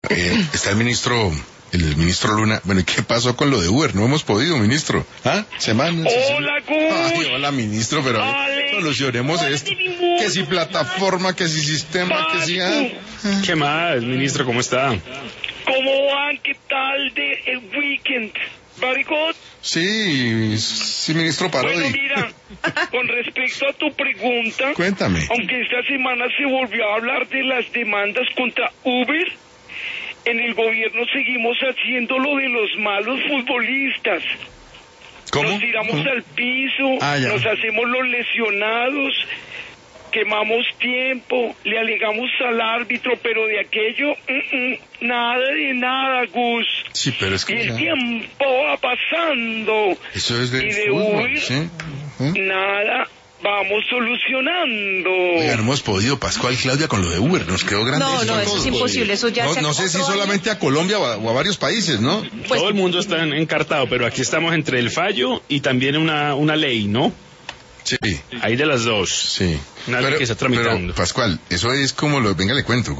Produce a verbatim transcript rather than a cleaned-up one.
Eh, está el ministro, el ministro Luna. Bueno, ¿y qué pasó con lo de Uber? No hemos podido, ministro. ¿Ah? Semanas. Hola, Gus. Ay, hola, ministro, pero a ver, solucionemos esto. Que si plataforma, que si sistema, que si... Ah. ¿Qué más, ministro? ¿Cómo está? ¿Cómo van? ¿Qué tal de el weekend? Very good. Sí, sí, ministro Parodi. Bueno, mira, con respecto a tu pregunta, cuéntame. Aunque esta semana se volvió a hablar de las demandas contra Uber, en el gobierno seguimos haciendo lo de los malos futbolistas. ¿Cómo? Nos tiramos ¿Cómo? al piso, Ah, ya. nos hacemos los lesionados, quemamos tiempo, le alegamos al árbitro, pero de aquello, mm, mm, nada de nada, Gus. Sí, pero es Y que el ya... tiempo va pasando. Eso es del y de fútbol, Uber, ¿sí? ¿Eh? nada, vamos solucionando. Oiga, no hemos podido, Pascual, Claudia, con lo de Uber, nos quedó grande. No, no, eso es imposible, eso ya No, se no sé si otro año. solamente a Colombia o a, o a varios países, ¿no? Pues- Todo el mundo está en- encartado, pero aquí estamos entre el fallo y también una, una ley, ¿no? Sí, Hay de las dos. sí. Una ley que está tramitando. pero, Pascual, eso es como lo... Venga, le cuento.